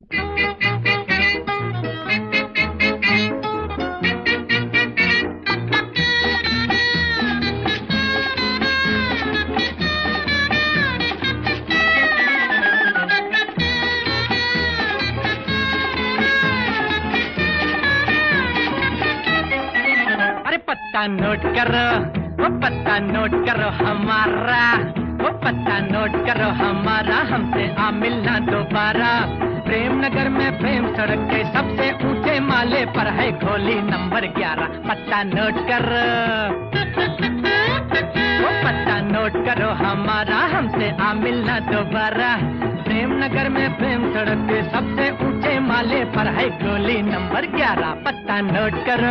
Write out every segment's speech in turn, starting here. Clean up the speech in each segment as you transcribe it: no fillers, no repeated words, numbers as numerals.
पत्ता नोट करो, वो पत्ता नोट करो हमारा, वो पत्ता नोट करो हमारा, हमसे आ मिलना दोबारा। प्रेम नगर में प्रेम सड़क के सबसे ऊंचे माले पर है खोली नंबर 11। पत्ता नोट करो, वो पत्ता नोट करो हमारा, हमसे आ मिलना दोबारा। प्रेम नगर में प्रेम सड़क के सबसे ऊंचे माले पर है खोली नंबर 11। पत्ता नोट करो।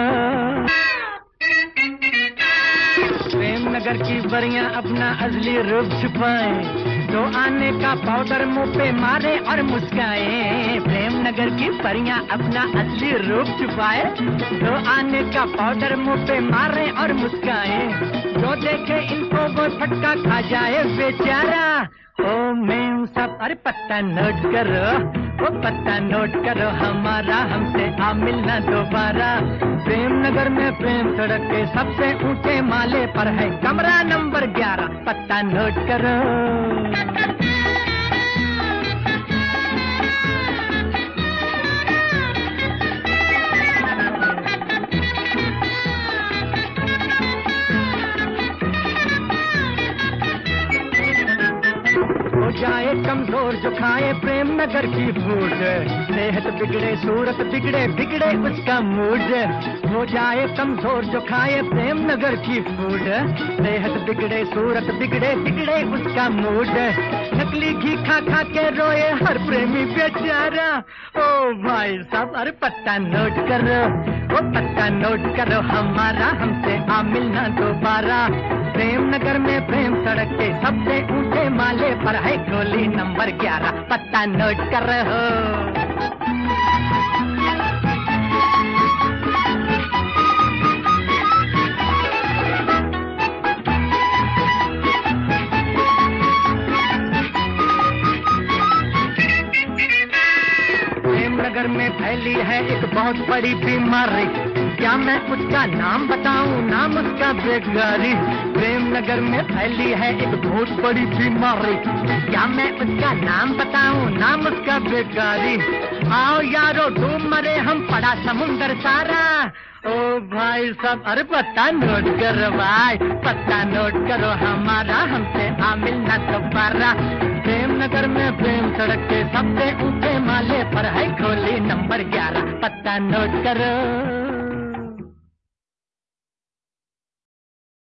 प्रेम नगर की बरियां अपना असली रूप छुपाए, तो आने का पाउडर मुंह पे मारे और मुस्काए। प्रेम नगर की बरियां अपना असली रूप छुपाए, तो आने का पाउडर मुंह पे मारे और मुस्काए। जो देखे इनको वो फटका खा जाए बेचारा। ओ मेम सब, अरे पत्ता नोट करो, वो पत्ता नोट करो हमारा, हमसे आ मिलना दोबारा। प्रेम नगर में प्रेम सड़क के सबसे ऊंचे माले पर है कमरा नंबर 11। पत्ता नोट करो। हो जाए कमजोर जो खाए प्रेम नगर की फूड, सेहत बिगड़े सूरत बिगड़े बिगड़े उसका मूड। हो जाए कमजोर जो खाए प्रेम नगर की फूड, सेहत बिगड़े सूरत बिगड़े बिगड़े उसका मूड। नकली घी खा खा के रोए हर प्रेमी बेचारा। ओ भाई साहब, अरे पत्ता नोट करो, वो पत्ता नोट करो हमारा, हमसे आ मिलना दोबारा। प्रेम नगर में प्रेम सड़क के सबसे ऊंचे माले पर है खोली नंबर 11। पत्ता नोट करो। प्रेम नगर में फैली है एक बहुत बड़ी बीमारी, क्या मैं उसका नाम बताऊं, नाम उसका बेकारी। प्रेम नगर में फैली है एक बहुत बड़ी बीमारी, क्या मैं उसका नाम बताऊं, नाम उसका बेकारी। आओ यारो डूब मरे हम, पड़ा समुंदर सारा। ओ भाई साहब, अरे पत्ता नोट करो भाई, पत्ता नोट करो हमारा, हमसे आ मिलना दोबारा। प्रेम नगर में प्रेम सड़क के सबसे ऊंचे माले पर है खोली नंबर 11। पत्ता नोट करो।